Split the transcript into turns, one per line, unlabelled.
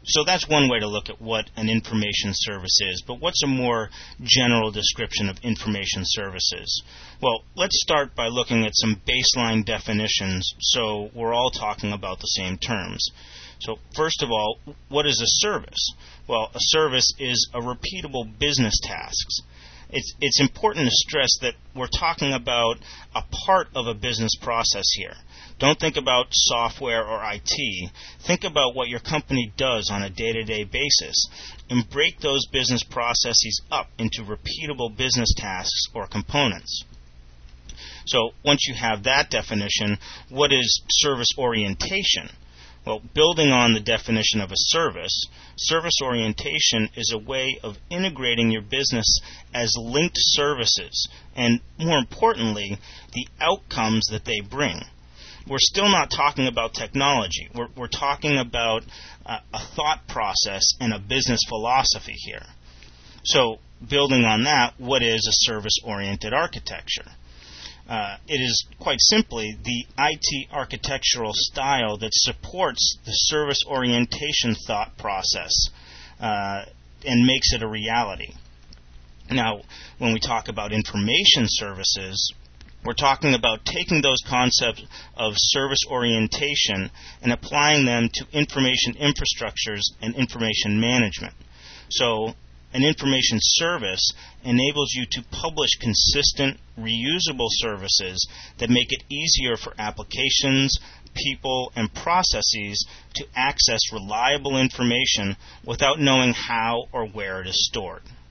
So that's one way to look at what an information service is. But what's a more general description of information services? Well, let's start by looking at some baseline definitions so we're all talking about the same terms. So first of all, what is a service? Well, a service is a repeatable business task. It's important to stress that we're talking about a part of a business process here. Don't think about software or IT. Think about what your company does on a day-to-day basis and break those business processes up into repeatable business tasks or components. So once you have that definition, what is service orientation? Well, building on the definition of a service, service orientation is a way of integrating your business as linked services and, more importantly, the outcomes that they bring. We're still not talking about technology. We're talking about a thought process and a business philosophy here. So, building on that, what is a service-oriented architecture? It is quite simply the IT architectural style that supports the service orientation thought process and makes it a reality. Now, when we talk about information services, we're talking about taking those concepts of service orientation and applying them to information infrastructures and information management. So, an information service enables you to publish consistent, reusable services that make it easier for applications, people, and processes to access reliable information without knowing how or where it is stored.